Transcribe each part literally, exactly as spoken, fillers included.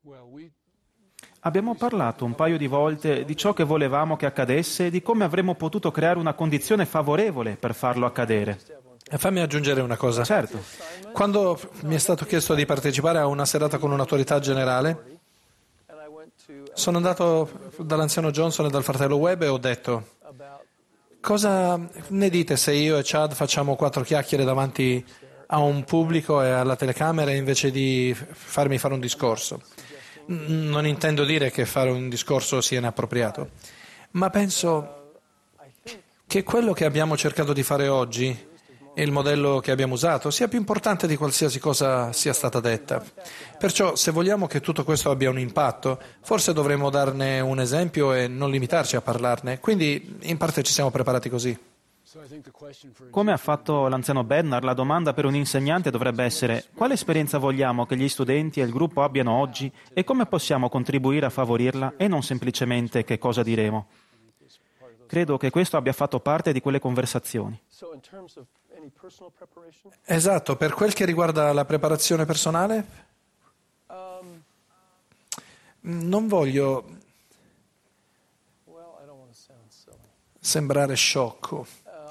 Abbiamo parlato un paio di volte di ciò che volevamo che accadesse e di come avremmo potuto creare una condizione favorevole per farlo accadere. E fammi aggiungere una cosa. Certo. Quando mi è stato chiesto di partecipare a una serata con un'autorità generale, sono andato dall'anziano Johnson e dal fratello Webb e ho detto: cosa ne dite se io e Chad facciamo quattro chiacchiere davanti a un pubblico e alla telecamera invece di farmi fare un discorso? Non intendo dire che fare un discorso sia inappropriato, ma penso che quello che abbiamo cercato di fare oggi e il modello che abbiamo usato sia più importante di qualsiasi cosa sia stata detta. Perciò, se vogliamo che tutto questo abbia un impatto, forse dovremmo darne un esempio e non limitarci a parlarne. Quindi, in parte ci siamo preparati così. Come ha fatto l'anziano Bednar, la domanda per un insegnante dovrebbe essere: quale esperienza vogliamo che gli studenti e il gruppo abbiano oggi e come possiamo contribuire a favorirla e non semplicemente che cosa diremo? Credo che questo abbia fatto parte di quelle conversazioni. Esatto, per quel che riguarda la preparazione personale, non voglio sembrare sciocco.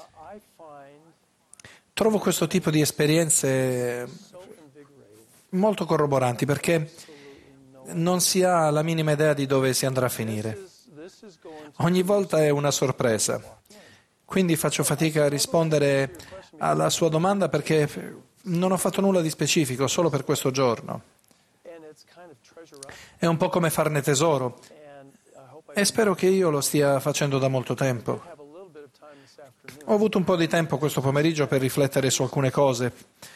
Trovo questo tipo di esperienze molto corroboranti perché non si ha la minima idea di dove si andrà a finire. Ogni volta è una sorpresa. Quindi faccio fatica a rispondere alla sua domanda perché non ho fatto nulla di specifico, solo per questo giorno. È un po' come farne tesoro e spero che io lo stia facendo da molto tempo. Ho avuto un po' di tempo questo pomeriggio per riflettere su alcune cose.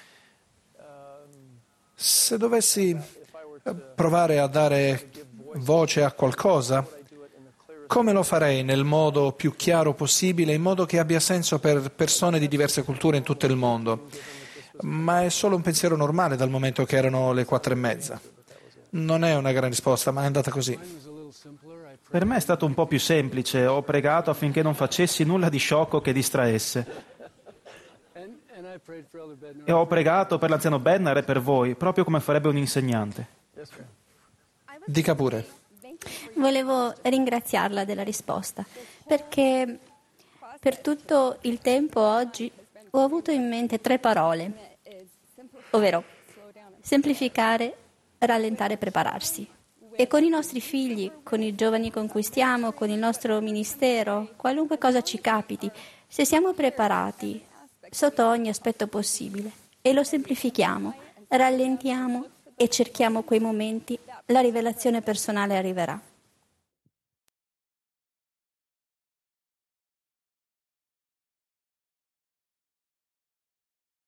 Se dovessi provare a dare voce a qualcosa, come lo farei nel modo più chiaro possibile, in modo che abbia senso per persone di diverse culture in tutto il mondo? Ma è solo un pensiero normale dal momento che erano le quattro e mezza. Non è una gran risposta, ma è andata così. Per me è stato un po' più semplice. Ho pregato affinché non facessi nulla di sciocco che distraesse. E ho pregato per l'anziano Bednar e per voi, proprio come farebbe un insegnante. Dica pure. Volevo ringraziarla della risposta, perché per tutto il tempo oggi ho avuto in mente tre parole, ovvero semplificare, rallentare e prepararsi. E con i nostri figli, con i giovani con cui stiamo, con il nostro ministero, qualunque cosa ci capiti, se siamo preparati sotto ogni aspetto possibile e lo semplifichiamo, rallentiamo e cerchiamo quei momenti, la rivelazione personale arriverà.